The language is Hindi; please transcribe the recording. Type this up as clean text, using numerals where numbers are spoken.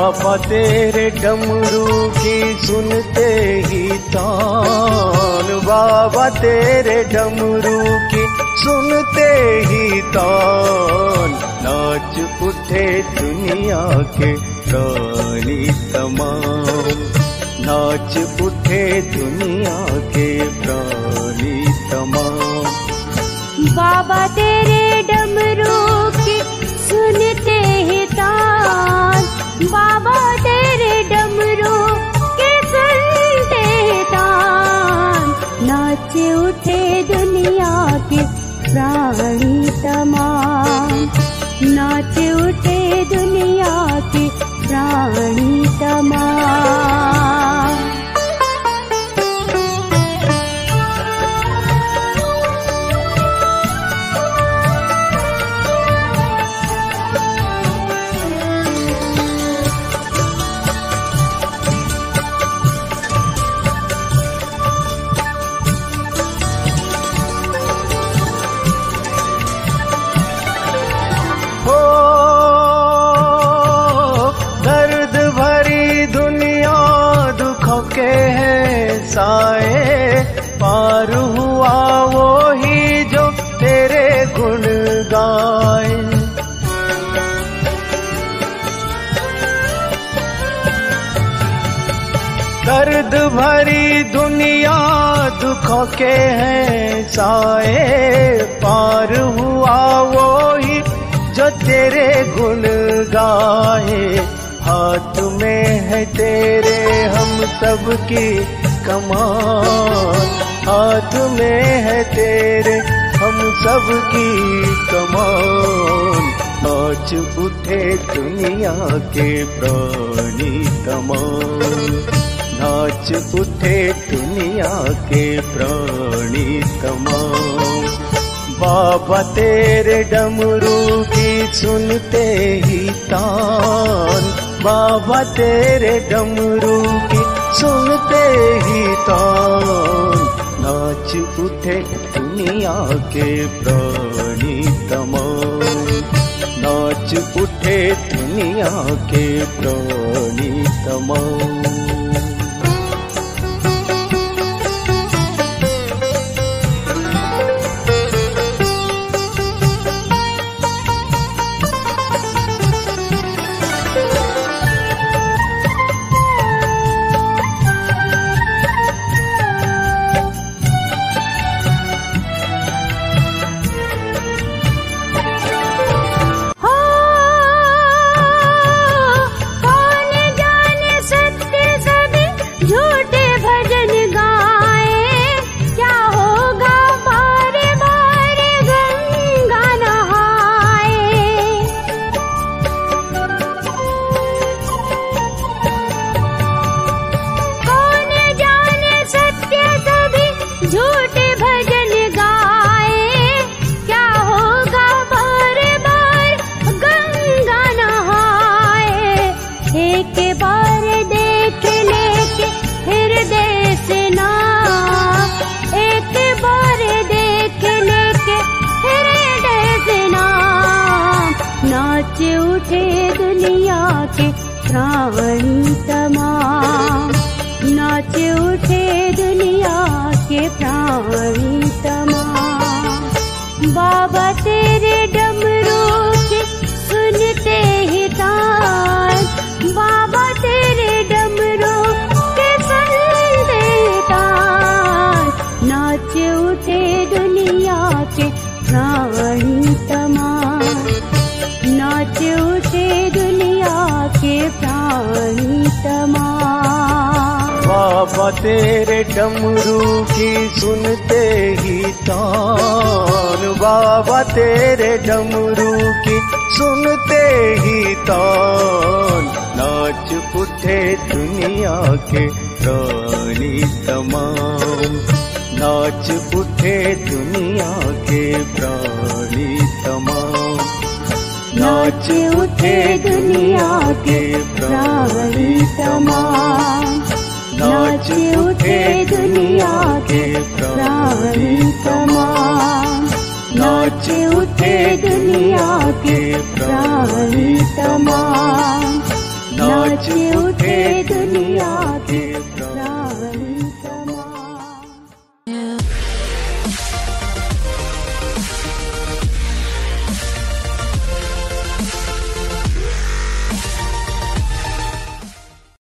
बाबा तेरे डमरू की सुनते ही तान, बाबा तेरे डमरू की सुनते ही तान, नाच उठे दुनिया के प्राणी तमाम, नाच उठे दुनिया के प्राणी तमाम। बाबा तेरे डमरू की सुनते ही तान, बाबा तेरे डमरू के सुनते ही तान, नाच उठे दुनिया के प्राणी तमाम, नाच उठे दुनिया के प्राणी तमाम। पार हुआ वो ही जो तेरे गुण गाए, दर्द भरी दुनिया दुखों के हैं साए, पार हुआ वो ही जो तेरे गुण गाए। हाथ में है तेरे हम सबकी कमान, हाथ में है तेरे हम सबकी कमान, नाच उठे दुनिया के प्राणी तमाम, नाच उठे दुनिया के प्राणी तमाम। बाबा तेरे डमरू की सुनते ही तान, बाबा तेरे डमरू की सुनते ही तान, नाच उठे दुनिया के प्राणी तमाम, नाच उठे दुनिया के प्राणी तमाम। नाच उठे दुनिया के प्राणी तमाम, नाच उठे दुनिया के प्राणी तमाम। बाबा तेरे डमरू के सुनते ही तान, बाबा तेरे डमरू के सुनते ही तान, नाच उठे दुनिया के प्राणी तमाम, नाच उठे दुनिया के प्राणी तमाम। बाबा तेरे डमरू की सुनते ही तान, बाबा तेरे डमरू की सुनते ही तान, नाच उठे दुनिया के प्राणी तमाम, नाच उठे दुनिया के प्राणी तमाम, नाच उठे दुनिया के प्राणी तमाम, नाच उठे दुनिया के प्राणी तमाम, नाच उठे दुनिया के प्राणी तमाम, नाच उठे दुनिया के